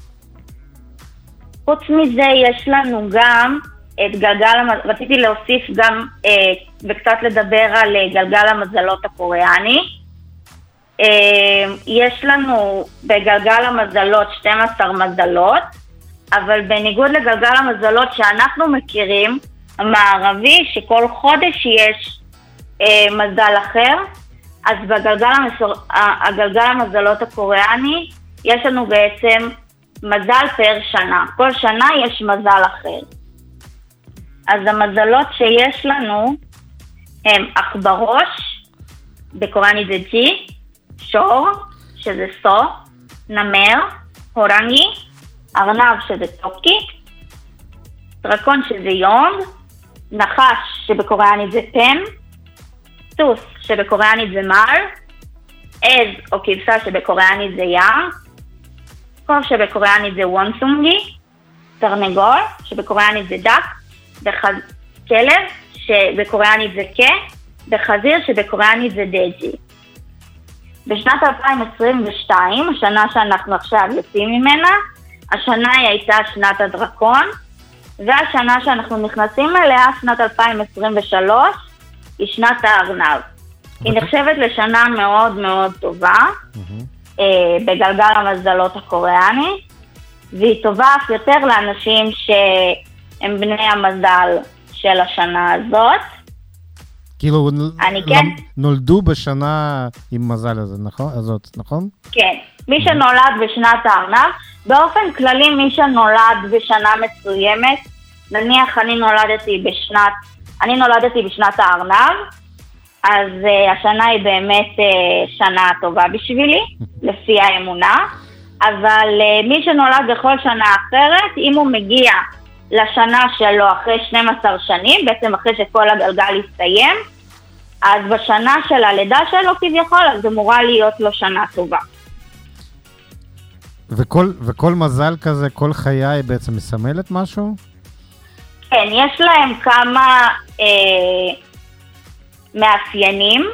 חוץ מזה יש לנו גם את גלגל, רציתי להוסיף גם וקצת לדבר על גלגל המזלות הקוריאני. יש לנו בגלגל המזלות 12 מזלות, אבל בניגוד לגלגל המזלות שאנחנו מכירים, המערבי, שכל חודש יש מזל אחר, אז בגלגל המזלות הקוריאני יש לנו בעצם מזל פר שנה. כל שנה יש מזל אחר. אז המזלות שיש לנו הם אח בראש, בקוריאנית זה ג'י, שור, שזה סו, נמר, הורנגי, ארנב שזה טוקי, דרקון שזה יונג, נחש שבקוריאנית זה פם, סוס שבקוריאנית זה מר, עז או כבשה שבקוריאנית זה יער, קוף שבקוריאנית זה וונסונגי, תרנגול שבקוריאנית זה דק, כלב שבקוריאנית זה קה, וחזיר שבקוריאנית זה דג'י. בשנת 2022, השנה שאנחנו עכשיו יוצאים ממנה, השנה היא הייתה שנת הדרקון, והשנה שאנחנו נכנסים אליה, שנת 2023, היא שנת הארנב. היא נחשבת לשנה מאוד מאוד טובה, בגלגל המזלות הקוריאני, והיא טובה אף יותר לאנשים שהם בני המזל של השנה הזאת. כאילו, כן. נולדו בשנה עם מזל הזאת, נכון? כן, מי שנולד בשנת הארנב, באופן כללי מי שנולד בשנה מסוימת, נניח אני נולדתי בשנת הארנב, אז השנה היא באמת שנה טובה בשבילי, לפי האמונה, אבל מי שנולד בכל שנה אחרת, אם הוא מגיע לשנה שלו אחרי 12 שנים, בעצם אחרי שכל הגלגל יסתיים, אז בשנה של הלידה שלו כביכול, אז אמורה להיות לו שנה טובה. וכל מזל כזה, כל חיי בעצם מסמלת משהו? כן, יש להם כמה מאפיינים,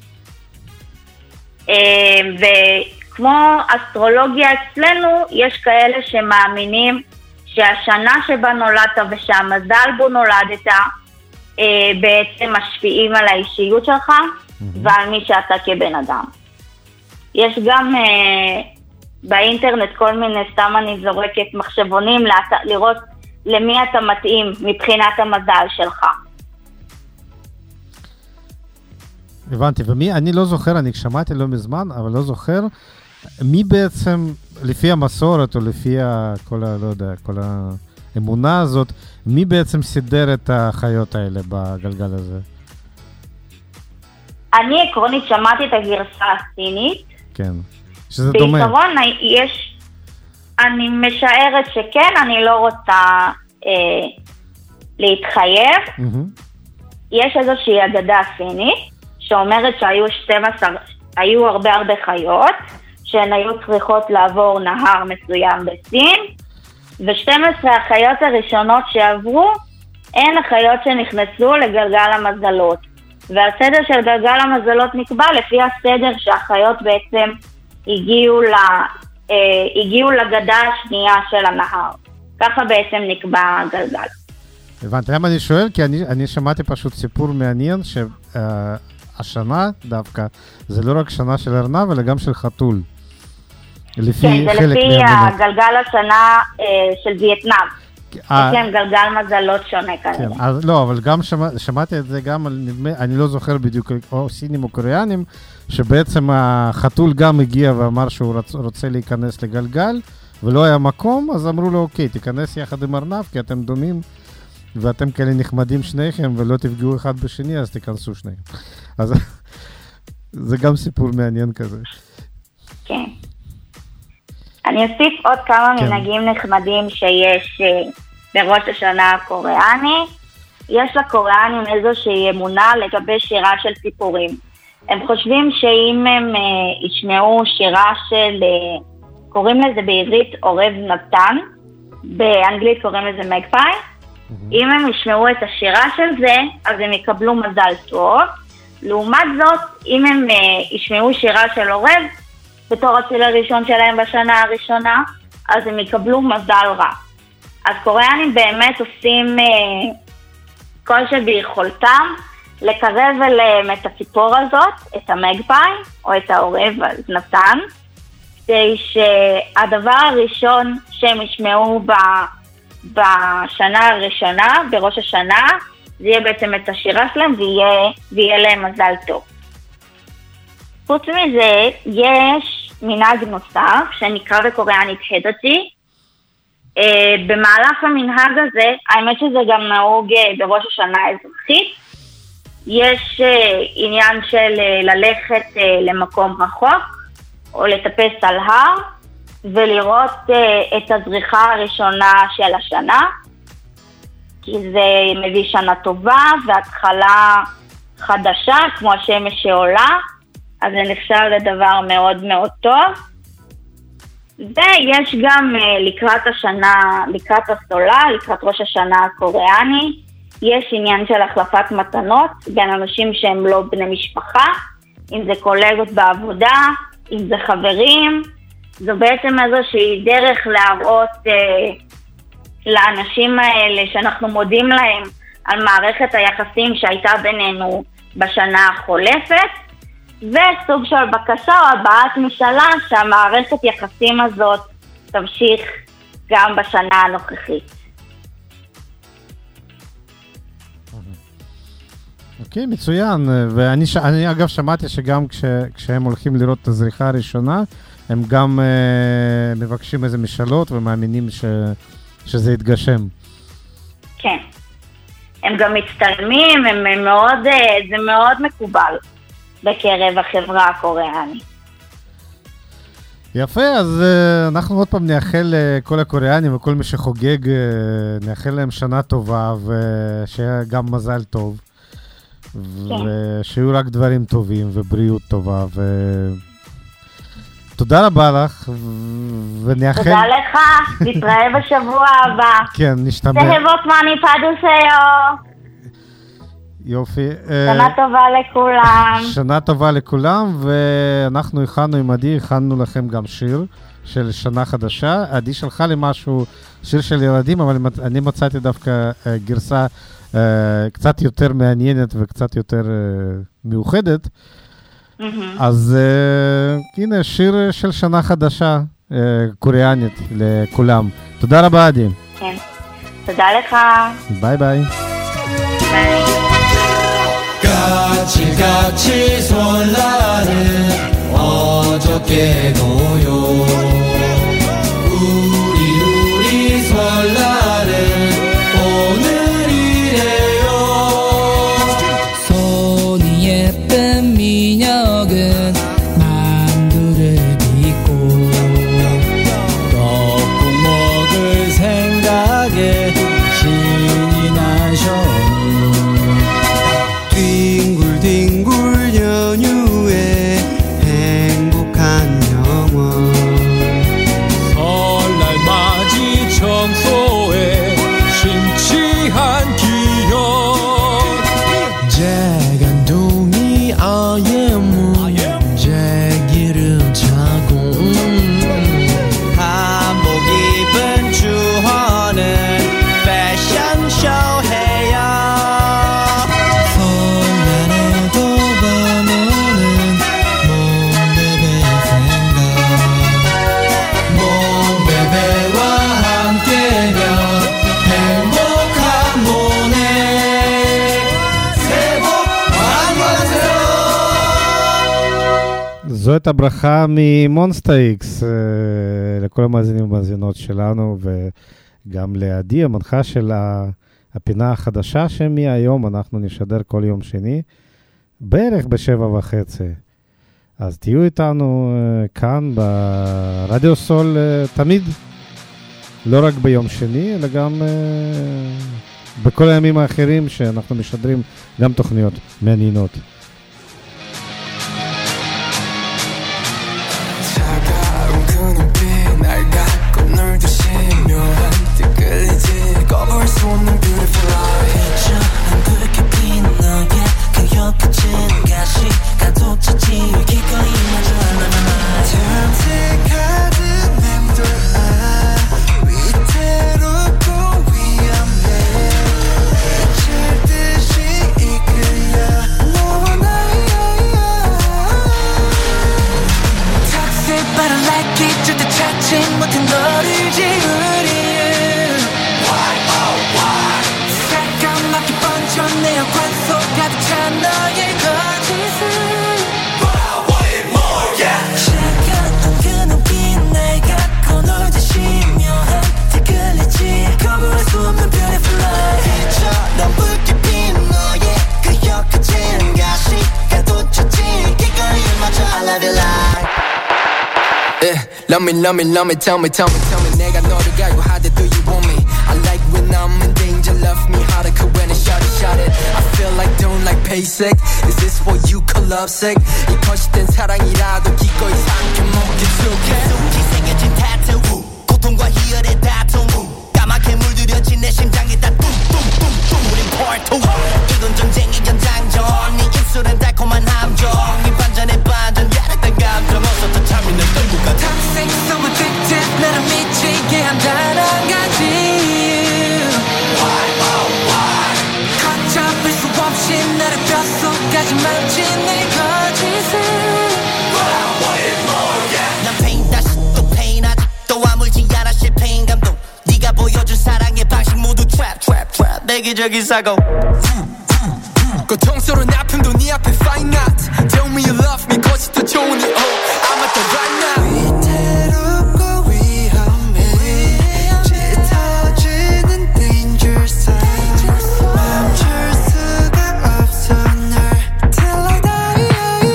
וכמו אסטרולוגיה אצלנו, יש כאלה שמאמינים שהשנה שבה נולדת ושהמזל בו נולדת, בעצם משפיעים על האישיות שלך ועל מי שאתה כבן אדם. יש גם באינטרנט כל מיני, סתם אני זורקת מחשבונים לראות למי אתה מתאים מבחינת המזל שלך. הבנתי, אני לא זוכר, אני שמעתי לא מזמן, אבל לא זוכר, מי בעצם, לפי המסורת או לפי כל האמונה הזאת, מי בעצם סידר את החיות האלה בגלגל הזה? אני עקרונית שמעתי את הגרסה הסינית. כן, שזה דומה. בעיקרון אני משערת שכן, אני לא רוצה להתחייב. יש איזושהי אגדה סינית, שאומרת שהיו הרבה חיות, שהן היו צריכות לעבור נהר מסוים בסין, ו12 החיות הראשונות שעברו, הן החיות שנכנסו לגלגל המזלות. והסדר של גלגל המזלות נקבע לפי הסדר שהחיות בעצם הגיעו לגדה השנייה של הנהר. ככה בעצם נקבע הגלגל. הבנתי, למה אני שואל? כי אני שמעתי פשוט סיפור מעניין, שהשנה דווקא, זה לא רק שנה של ארנב, אלא גם של חתול. כן, זה לפי הגלגל השנה של וייטנאם. יש להם גלגל מזלות שונה כאלה. כן, אז לא, אבל גם שמעתי את זה גם, אני לא זוכר בדיוק, או סינים או קוריאנים, שבעצם החתול גם הגיע ואמר שהוא רוצה להיכנס לגלגל, ולא היה מקום, אז אמרו לו, אוקיי, תיכנס יחד עם ארנב, כי אתם דומים, ואתם כאלה נחמדים שניכם, ולא תפגעו אחד בשני, אז תיכנסו שניהם. אז זה גם סיפור מעניין כזה. כן. אני אוסיף עוד כמה מנהגים נחמדים שיש בראש השנה הקוריאני. יש לקוריאנים איזושהי אמונה לגבי שירה של ציפורים. הם חושבים שאם הם ישמעו שירה של, קוראים לזה בעברית עורב נתן, באנגלית קוראים לזה מגפאי, אם הם ישמעו את השירה של זה, אז הם יקבלו מזל טוב, לעומת זאת, אם הם ישמעו שירה של עורב, בתור הציל הראשון שלהם בשנה הראשונה, אז הם יקבלו מזל רע. אז קוריאנים באמת עושים כל שביכולתם לקרב אליהם את הציפור הזאת, את המגפאי או את העורב הזנתן, כדי שהדבר הראשון שהם ישמעו בשנה הראשונה, בראש השנה, זה יהיה בעצם את השירה שלהם ויהיה להם מזל טוב. חוץ מזה, יש מנהג נוסף שנקרא בקוריאנית הדתי. במהלך המנהג הזה, האמת שזה גם נהוג בראש השנה האזרחית, יש עניין של ללכת למקום רחוק או לטפס על הר ולראות את הזריחה הראשונה של השנה, כי זה מביא שנה טובה והתחלה חדשה כמו השמש שעולה, אז זה נחשב לדבר מאוד מאוד טוב. ויש גם לקראת השנה, לקראת הסולה, לקראת ראש השנה הקוריאני, יש עניין של החלפת מתנות בין אנשים שהם לא בני משפחה, אם זה קולגות בעבודה, אם זה חברים. זו בעצם איזושהי דרך להראות לאנשים האלה שאנחנו מודים להם על מערכת היחסים שהייתה בינינו בשנה החולפת, וסוג של בקשה או הבעת משאלה שהמערכת יחסים הזאת תמשיך גם בשנה הנוכחית. אוקיי, מצוין. ואני אגב שמעתי שגם כשהם הולכים לראות את הזריחה הראשונה, הם גם מבקשים איזה משאלות ומאמינים שזה יתגשם. כן. הם גם מצטלמים, זה מאוד מקובל בקרב החברה הקוריאנית. יפה, אז אנחנו עוד פעם נאחל לכל הקוריאנים וכל מי שחוגג, נאחל להם שנה טובה ושיהיה גם מזל טוב. ושיהיו רק דברים טובים ובריאות טובה תודה רבה לך ונאחל... תודה לך, נתראה בשבוע הבא. כן, נשתמע. תהבות מאני פדוסיו. יופי. שנה טובה לכולם. שנה טובה לכולם, ואנחנו הכנו לכם גם שיר של שנה חדשה. עדי שלחה לי משהו, שיר של ילדים, אבל אני מצאתי דווקא גרסה קצת יותר מעניינת וקצת יותר מיוחדת. אז הנה, שיר של שנה חדשה קוריאנית לכולם. תודה רבה, עדי. כן, תודה לך. ביי ביי. ביי. 까칠까칠 설날은 어저께도요 우리 설날은 오늘이래요 손이 예쁜 민혁은 만두를 빚고 떡국 먹을 생각에 신이 나셔 뒹굴뒹굴 연휴에 행복한 영원 설날 맞이 청소에 심취한 기억 재간둥이 아예문 재기름 차고 한복 입은 주헌은 패션쇼 해요 설날에도 밤오는 몽베베 생각 몽베베와 함께면 행복한 모네 새해 복 많이 받으세요 זו הייתה ברכה ממונסטר-איקס לכל המאזינים והמאזינות שלנו, וגם לעדי, המנחה של הפינה החדשה שמהיום אנחנו נשדר כל יום שני, בערך ב7:30. אז תהיו איתנו כאן ברדיו סול תמיד, לא רק ביום שני, אלא גם בכל הימים האחרים שאנחנו משדרים גם תוכניות מעניינות. 차가운 그 눈빛 날 갖고 놀듯이며 한때 끌리지 꺼볼 수 없는 beautiful light 저 한 붉게 핀 너의 그 혀끝은 Love me, tell me 내가 너를 갈구하되 do you want me I like when I'm in danger love me harder when it's shot it I feel like don't like basic Is this what you call lovesick 이 거짓된 사랑이라도 기꺼이 삼켜먹기 속해 생겨진 타투 고통과 희열의 다툼 까맣게 물들여진 내 심장이 다 뚱뚱뚱뚱 우린 part 2 이건 전쟁의 연장전 네 입술은 달콤한 함정 이 반전에 반전 야릇한 감정 어서 더 참이 날 끌고 가 Toxic so addicted 나를 미치게 한단 한 가지 걷잡을 수 없이 나를 뼛속까지 만진 내 거짓을 난 pain 다시 또 pain 아직도 아물지 않아 실패인 감동 네가 보여준 사랑의 방식 모두 trap 내기적인 사고 고통스러운 아픔도 네 앞에 fine art Tell me you love me cause 더 좋으니 oh I'm at the right now 위태롭고 위험해 짙어지는 danger zone 멈출 수가 없어 널 till I die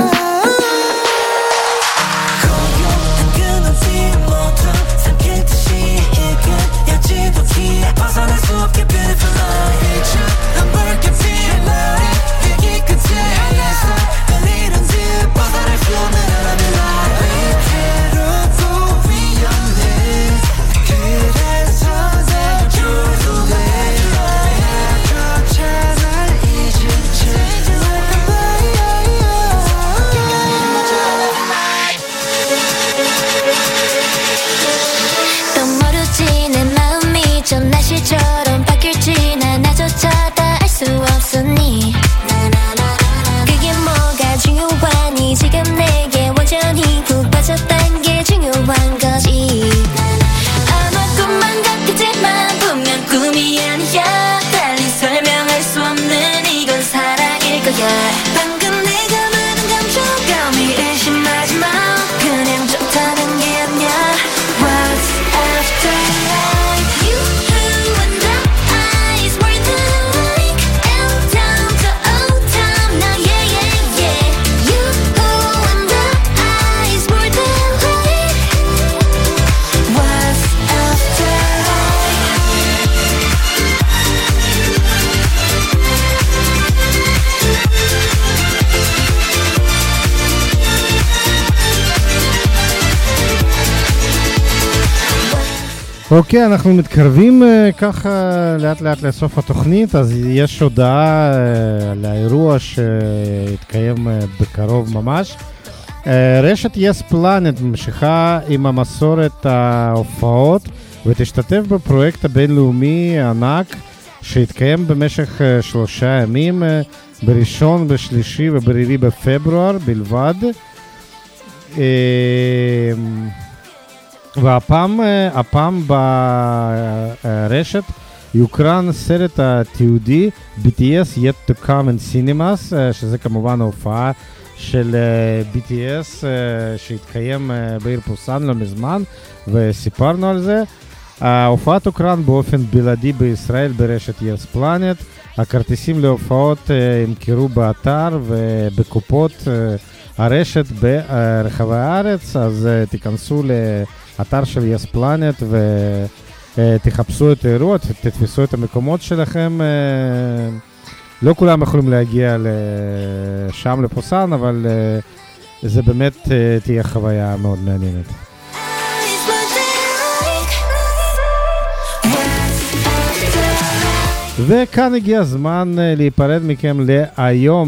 고요한 그눈빛 모두 삼킬 듯이 이끈 여지부기에 벗어날 수 없게 beautiful light 난 붉게 피는 날이 위기 끝에 향해서 흘리는 듯 벗어날 수 없는 하나의 light 위태롭고 위험해 그래서 날 조종해 조차 날 잊은 채 또 모르지 내 마음이 좀 날씨처럼 바뀔지 나조차 다 알 수 없으니 그게 뭐가 중요하니 지금 내게 완전히 푹 빠졌단 게 중요한 거지 아마 꿈만 같겠지만 분명 꿈이 아니야 달리 설명할 수 없는 이건 사랑일 거야 방금 내가 말한 감정감이 의심하지 마 그냥 좋다는 게 아니야 What's after life You and I is more than like L down to O down now yeah yeah yeah You and I is more than like What's after אוקיי, אנחנו מתקרבים ככה לאט לאט לסוף התוכנית, אז יש הודעה לאירוע שהתקיים בקרוב ממש. רשת יס פלנט ממשיכה עם המסורת ההופעות ותשתתף בפרויקט הבינלאומי ענק שהתקיים במשך 3 ימים, בראשון, בשלישי וברביעי בפברואר בלבד. והפעם ברשת יוקרן סרט התיעודי BTS Yet to Come in Cinemas, שזה כמובן ההופעה של BTS שהתקיים בעיר פוסן לא מזמן וסיפרנו על זה. ההופעה תוקרן באופן בלעדי בישראל ברשת יס פלנט. הכרטיסים להופעות ימכרו באתר ובקופות הרשת ברחבי הארץ, אז תיכנסו לאתר של יס פלנט ותחפשו את האירוע, תתפסו את המקומות שלכם. לא כולם יכולים להגיע לשם לפוסן, אבל זה באמת תהיה חוויה מאוד מעניינת. וכאן הגיע הזמן להיפרד מכם להיום.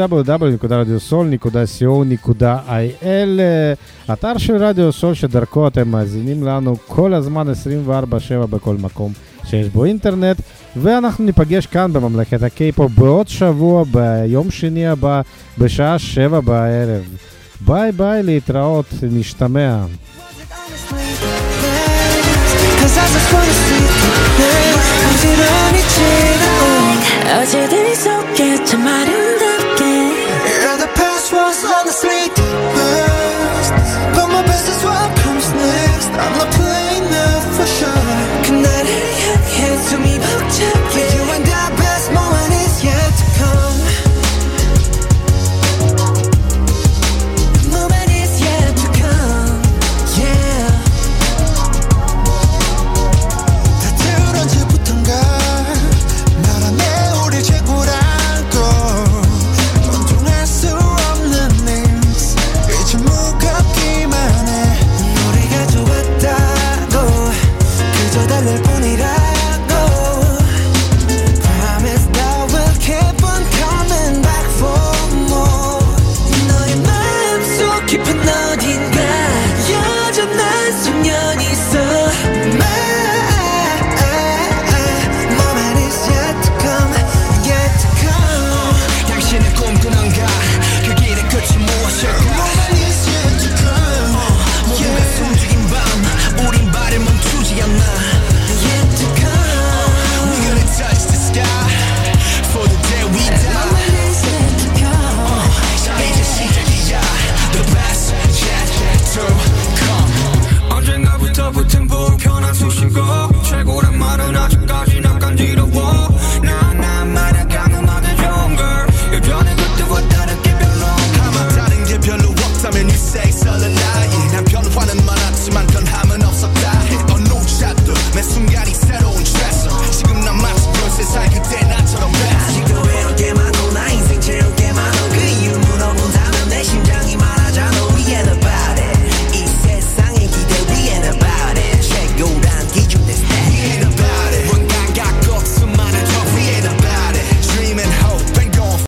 www.radiosol.co.il, אתר של רדיו סול שדרכו אתם מאזינים לנו כל הזמן 24/7 בכל מקום שיש בו אינטרנט. ואנחנו ניפגש כאן בממלכת הקיי-פופ בעוד שבוע ביום שני הבא בשעה 7 בערב. ביי ביי, להתראות, נשתמע. 어제들 속에 참 많은